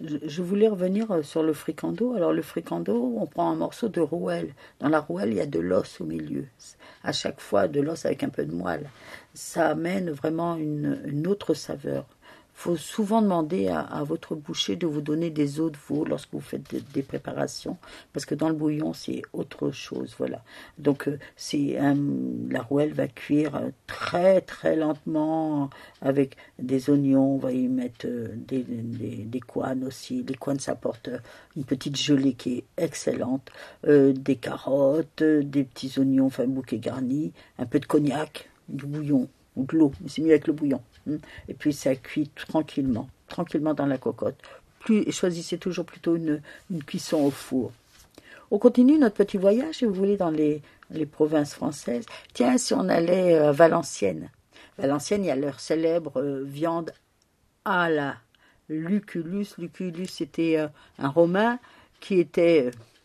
Je voulais revenir sur le fricando. Alors le fricando, on prend un morceau de rouelle. Dans la rouelle, il y a de l'os au milieu. À chaque fois, de l'os avec un peu de moelle. Ça amène vraiment une autre saveur. Il faut souvent demander à votre boucher de vous donner des os de veau lorsque vous faites des préparations, parce que dans le bouillon, c'est autre chose. Voilà. Donc, la rouelle va cuire très, très lentement avec des oignons. On va y mettre des couennes aussi. Les couennes, ça apporte une petite gelée qui est excellente. Des carottes, des petits oignons, enfin, bouquet garni, un peu de cognac, du bouillon ou de l'eau. C'est mieux avec le bouillon. Et puis ça cuit tranquillement, tranquillement dans la cocotte. Choisissez toujours plutôt une cuisson au four. On continue notre petit voyage, si vous voulez, dans les provinces françaises. Tiens, si on allait à Valenciennes. Valenciennes, il y a leur célèbre viande à la Lucullus. Lucullus, c'était un Romain qui était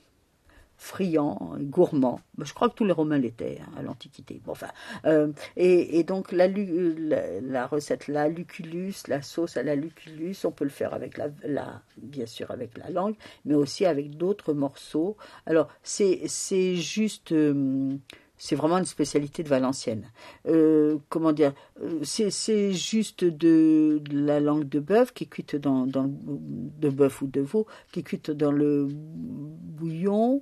friand, gourmand. Je crois que tous les Romains l'étaient à l'Antiquité. Bon, enfin, et donc la recette, la lucullus, la sauce à la lucullus, on peut le faire avec bien sûr avec la langue, mais aussi avec d'autres morceaux. Alors c'est juste c'est vraiment une spécialité de Valenciennes. Comment dire, c'est juste de la langue de bœuf qui est cuite de bœuf ou de veau qui est cuite dans le bouillon.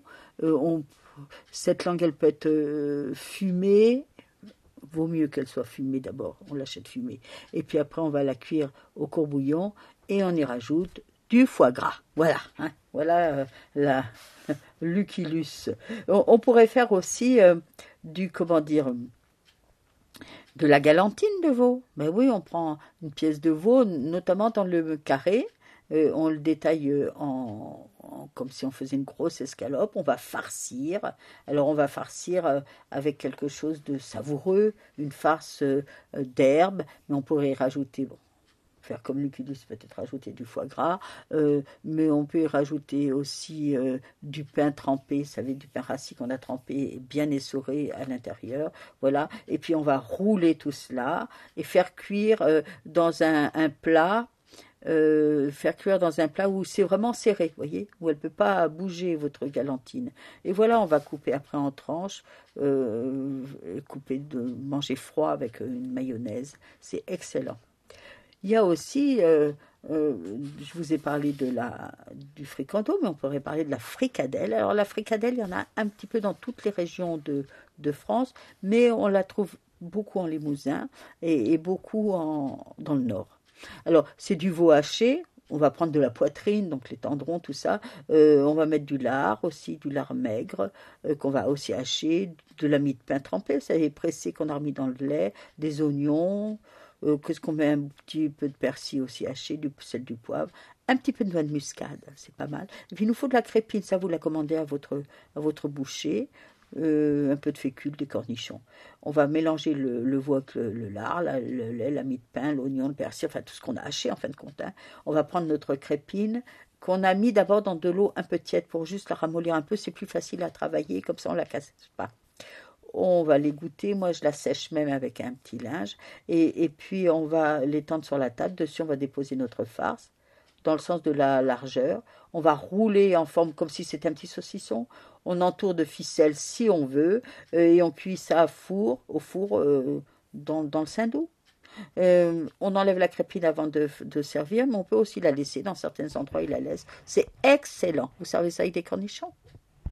Cette langue, elle peut être fumée. Vaut mieux qu'elle soit fumée d'abord. On l'achète fumée. Et puis après, on va la cuire au courbouillon et on y rajoute du foie gras. Voilà. Hein, voilà la lucullus. On pourrait faire aussi comment dire, de la galantine de veau. Ben oui, on prend une pièce de veau, notamment dans le carré. On le détaille comme si on faisait une grosse escalope. On va farcir. Alors on va farcir avec quelque chose de savoureux, une farce d'herbe, mais on pourrait y rajouter, faire comme Lucullus, peut-être rajouter du foie gras, mais on peut y rajouter aussi du pain trempé, vous savez, du pain rassis qu'on a trempé et bien essoré à l'intérieur, voilà, et puis on va rouler tout cela et faire cuire dans un plat, où c'est vraiment serré, vous voyez, où elle ne peut pas bouger, votre galantine. Et voilà, on va couper après en tranches, manger froid avec une mayonnaise, c'est excellent. Il y a aussi, je vous ai parlé du fricando, mais on pourrait parler de la fricadelle. Alors la fricadelle, il y en a un petit peu dans toutes les régions de France, mais on la trouve beaucoup en Limousin et beaucoup dans le Nord. Alors c'est du veau haché. On va prendre de la poitrine, donc les tendrons, tout ça. On va mettre du lard aussi, du lard maigre, qu'on va aussi hacher, de la mie de pain trempée, vous savez, pressé qu'on a remis dans le lait, des oignons. Qu'est-ce qu'on met, un petit peu de persil aussi haché, du sel, du poivre, un petit peu de noix de muscade, c'est pas mal. Et puis il nous faut de la crépine, ça vous la commandez à votre boucher, un peu de fécule, des cornichons. On va mélanger le veau avec le lard, le lait, la mie de pain, l'oignon, le persil, enfin tout ce qu'on a haché en fin de compte. Hein. On va prendre notre crépine qu'on a mis d'abord dans de l'eau un peu tiède pour juste la ramollir un peu, c'est plus facile à travailler, comme ça on la casse pas. On va l'égoutter, moi je la sèche même avec un petit linge, et puis on va l'étendre sur la table, dessus on va déposer notre farce, dans le sens de la largeur, on va rouler en forme comme si c'était un petit saucisson, on entoure de ficelle si on veut, et on cuit ça au four, dans le sein-d'eau. On enlève la crépine avant de servir, mais on peut aussi la laisser, dans certains endroits ils la laissent, c'est excellent, vous servez ça avec des cornichons.